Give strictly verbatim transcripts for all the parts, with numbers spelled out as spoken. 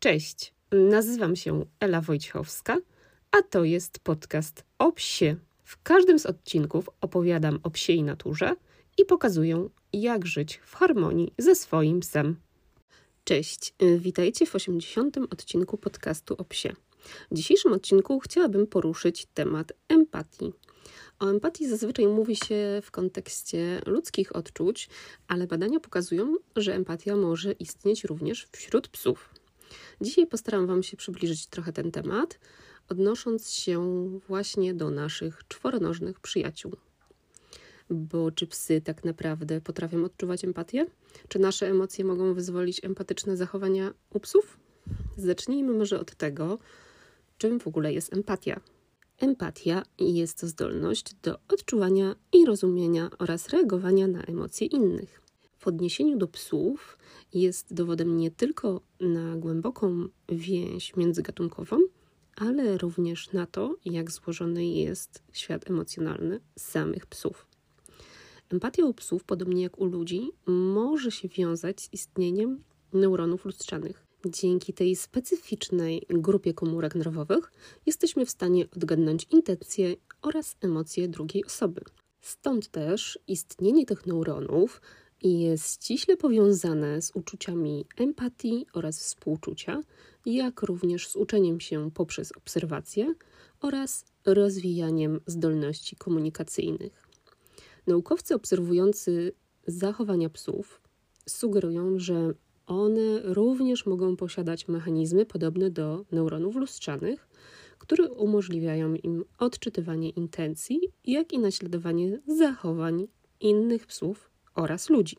Cześć, nazywam się Ela Wojciechowska, a to jest podcast o psie. W każdym z odcinków opowiadam o psiej naturze i pokazuję, jak żyć w harmonii ze swoim psem. Cześć, witajcie w osiemdziesiątym odcinku podcastu o psie. W dzisiejszym odcinku chciałabym poruszyć temat empatii. O empatii zazwyczaj mówi się w kontekście ludzkich odczuć, ale badania pokazują, że empatia może istnieć również wśród psów. Dzisiaj postaram Wam się przybliżyć trochę ten temat, odnosząc się właśnie do naszych czworonożnych przyjaciół. Bo czy psy tak naprawdę potrafią odczuwać empatię? Czy nasze emocje mogą wyzwolić empatyczne zachowania u psów? Zacznijmy może od tego, czym w ogóle jest empatia. Empatia jest to zdolność do odczuwania i rozumienia oraz reagowania na emocje innych. W odniesieniu do psów jest dowodem nie tylko na głęboką więź międzygatunkową, ale również na to, jak złożony jest świat emocjonalny samych psów. Empatia u psów, podobnie jak u ludzi, może się wiązać z istnieniem neuronów lustrzanych. Dzięki tej specyficznej grupie komórek nerwowych jesteśmy w stanie odgadnąć intencje oraz emocje drugiej osoby. Stąd też istnienie tych neuronów jest ściśle powiązane z uczuciami empatii oraz współczucia, jak również z uczeniem się poprzez obserwacje oraz rozwijaniem zdolności komunikacyjnych. Naukowcy obserwujący zachowania psów sugerują, że one również mogą posiadać mechanizmy podobne do neuronów lustrzanych, które umożliwiają im odczytywanie intencji, jak i naśladowanie zachowań innych psów oraz ludzi.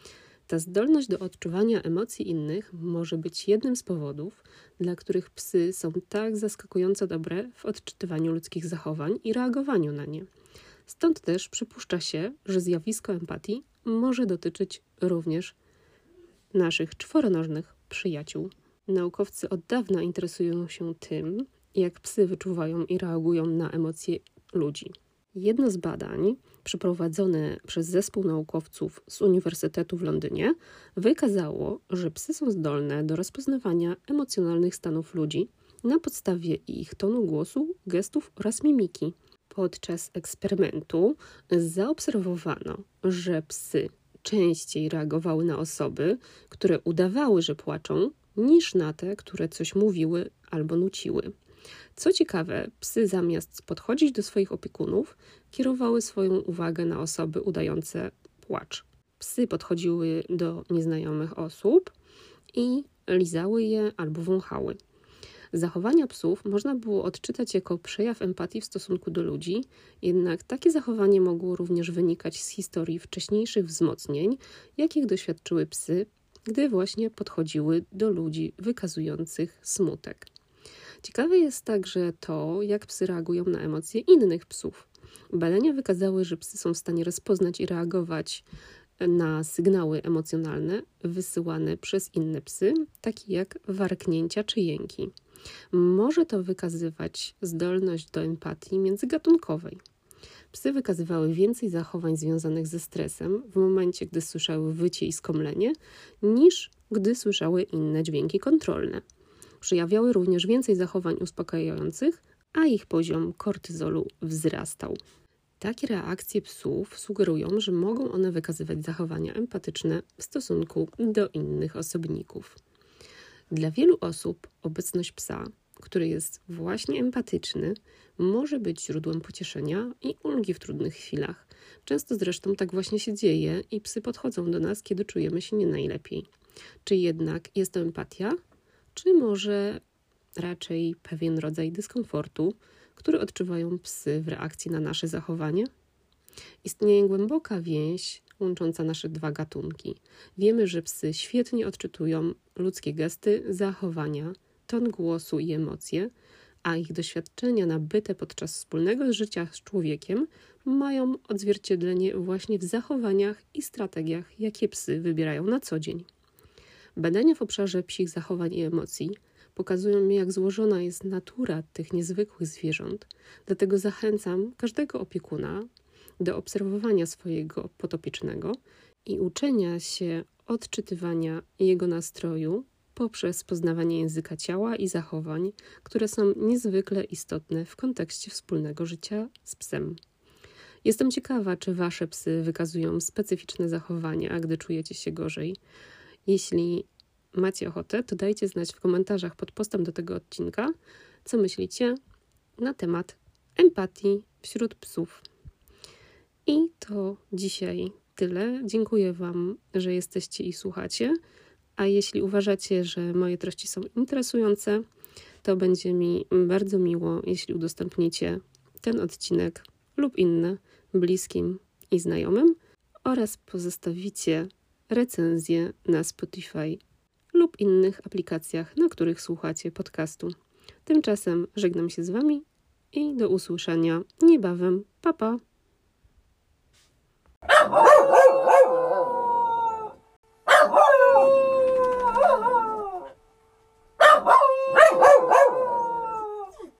Ta zdolność do odczuwania emocji innych może być jednym z powodów, dla których psy są tak zaskakująco dobre w odczytywaniu ludzkich zachowań i reagowaniu na nie. Stąd też przypuszcza się, że zjawisko empatii może dotyczyć również naszych czworonożnych przyjaciół. Naukowcy od dawna interesują się tym, jak psy wyczuwają i reagują na emocje ludzi. Jedno z badań, przeprowadzone przez zespół naukowców z Uniwersytetu w Londynie, wykazało, że psy są zdolne do rozpoznawania emocjonalnych stanów ludzi na podstawie ich tonu głosu, gestów oraz mimiki. Podczas eksperymentu zaobserwowano, że psy częściej reagowały na osoby, które udawały, że płaczą, niż na te, które coś mówiły albo nuciły. Co ciekawe, psy zamiast podchodzić do swoich opiekunów, kierowały swoją uwagę na osoby udające płacz. Psy podchodziły do nieznajomych osób i lizały je albo wąchały. Zachowania psów można było odczytać jako przejaw empatii w stosunku do ludzi, jednak takie zachowanie mogło również wynikać z historii wcześniejszych wzmocnień, jakich doświadczyły psy, gdy właśnie podchodziły do ludzi wykazujących smutek. Ciekawe jest także to, jak psy reagują na emocje innych psów. Badania wykazały, że psy są w stanie rozpoznać i reagować na sygnały emocjonalne wysyłane przez inne psy, takie jak warknięcia czy jęki. Może to wykazywać zdolność do empatii międzygatunkowej. Psy wykazywały więcej zachowań związanych ze stresem w momencie, gdy słyszały wycie i skomlenie, niż gdy słyszały inne dźwięki kontrolne. Przejawiały również więcej zachowań uspokajających, a ich poziom kortyzolu wzrastał. Takie reakcje psów sugerują, że mogą one wykazywać zachowania empatyczne w stosunku do innych osobników. Dla wielu osób obecność psa, który jest właśnie empatyczny, może być źródłem pocieszenia i ulgi w trudnych chwilach. Często zresztą tak właśnie się dzieje i psy podchodzą do nas, kiedy czujemy się nie najlepiej. Czy jednak jest to empatia? Czy może raczej pewien rodzaj dyskomfortu, który odczuwają psy w reakcji na nasze zachowanie? Istnieje głęboka więź łącząca nasze dwa gatunki. Wiemy, że psy świetnie odczytują ludzkie gesty, zachowania, ton głosu i emocje, a ich doświadczenia nabyte podczas wspólnego życia z człowiekiem mają odzwierciedlenie właśnie w zachowaniach i strategiach, jakie psy wybierają na co dzień. Badania w obszarze psich zachowań i emocji pokazują mi, jak złożona jest natura tych niezwykłych zwierząt. Dlatego zachęcam każdego opiekuna do obserwowania swojego podopiecznego i uczenia się odczytywania jego nastroju poprzez poznawanie języka ciała i zachowań, które są niezwykle istotne w kontekście wspólnego życia z psem. Jestem ciekawa, czy wasze psy wykazują specyficzne zachowania, gdy czujecie się gorzej. Jeśli macie ochotę, to dajcie znać w komentarzach pod postem do tego odcinka, co myślicie na temat empatii wśród psów. I to dzisiaj tyle. Dziękuję wam, że jesteście i słuchacie. A jeśli uważacie, że moje treści są interesujące, to będzie mi bardzo miło, jeśli udostępnicie ten odcinek lub inne bliskim i znajomym oraz pozostawicie recenzję na Spotify lub innych aplikacjach, na których słuchacie podcastu. Tymczasem żegnam się z wami i do usłyszenia niebawem. Pa, pa!